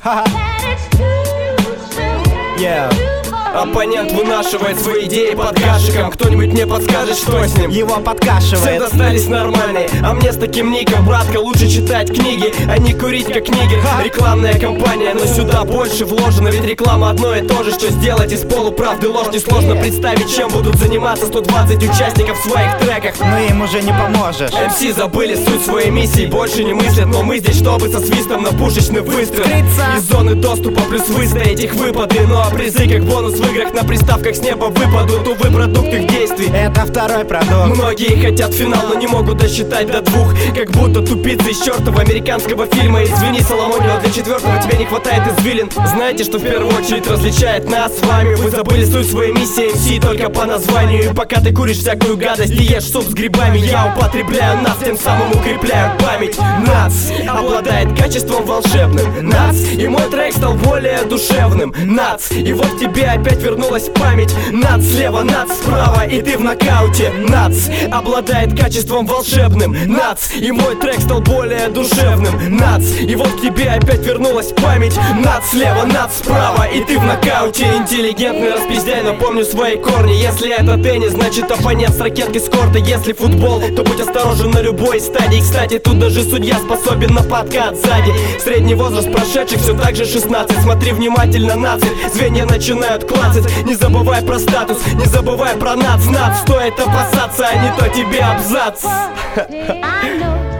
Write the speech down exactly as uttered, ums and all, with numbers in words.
Yeah. Оппонент вынашивает свои идеи под гашиком. Кто-нибудь мне подскажет, что с ним? Его подкашивает. Все достались нормальные, а мне с таким ником, братка, лучше читать книги, а не курить как нигер. Рекламная кампания, но сюда больше вложено. Ведь реклама одно и то же, что сделать из полуправды ложь. Несложно представить, чем будут заниматься сто двадцать участников в своих треках. Но им уже не поможешь. эм си забыли суть своей миссии, больше не мыслят. Но мы здесь, чтобы со свистом на пушечный выстрел из зоны доступа плюс выстоять их выпады. Ну а призы как бонус в играх на приставках с неба выпадут. Увы, продукт их действий — это второй продукт. Многие хотят финал, но не могут досчитать до двух. Как будто тупицы из чертова американского фильма. Извини, Соломон, но для четвертого тебе не хватает извилин. Знаете, что в первую очередь различает нас с вами? Вы забыли суть своей миссии эм си только по названию. И пока ты куришь всякую гадость и ешь суп с грибами, я употребляю нац, тем самым укрепляю память. Нац обладает качеством волшебным. Нац, и мой трек стал более душевным. Нац, и вот тебе опять вернулась память. Нац слева, нац справа, и ты в нокауте. Нац обладает качеством волшебным. Нац, и мой трек стал более душевным. Нац, и вот к тебе опять вернулась память. Нац слева, нац справа, и ты в нокауте. Интеллигентный распиздяй, но помню свои корни. Если это теннис, значит оппонент с ракеткой с корта. Если футбол, то будь осторожен на любой стадии. Кстати, тут даже судья способен на подкат сзади. Средний возраст прошедших все так же шестнадцать. Смотри внимательно на цель, звенья начинают клацать. Не забывай про статус, не забывай про нац. Нац, стоит опасаться, а не то тебе абзац.